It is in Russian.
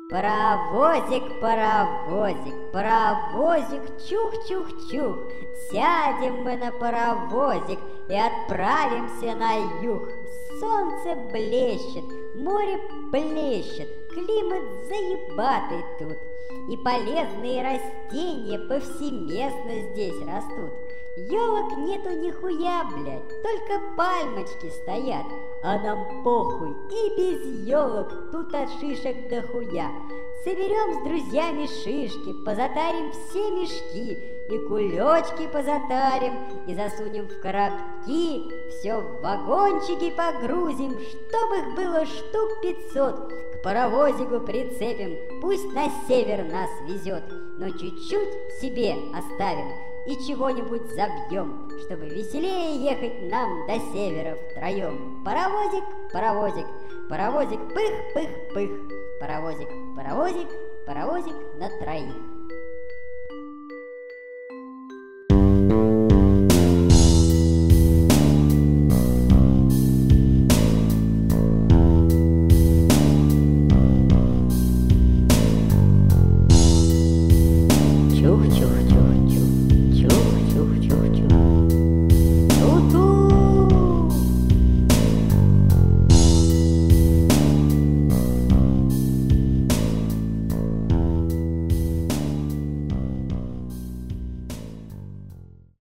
Паровозик, паровозик, паровозик, чух-чух-чух. Сядем мы на паровозик и отправимся на юг. Солнце блещет, море плещет, климат заебатый тут. И полезные растения повсеместно здесь растут. Елок нету нихуя, блядь, только пальмочки стоят. А нам похуй, и без елок тут от шишек дохуя. Соберем с друзьями шишки, позатарим все мешки, и кулечки позатарим, и засунем в коробки, все в вагончики погрузим, чтобы их было штук 500. К паровозику прицепим, пусть на север нас везет, но чуть-чуть себе оставим и чего-нибудь забьем, чтобы веселее ехать нам до севера втроем. Паровозик, паровозик, паровозик, пых-пых-пых, паровозик, паровозик, паровозик на троих. Чух-чух.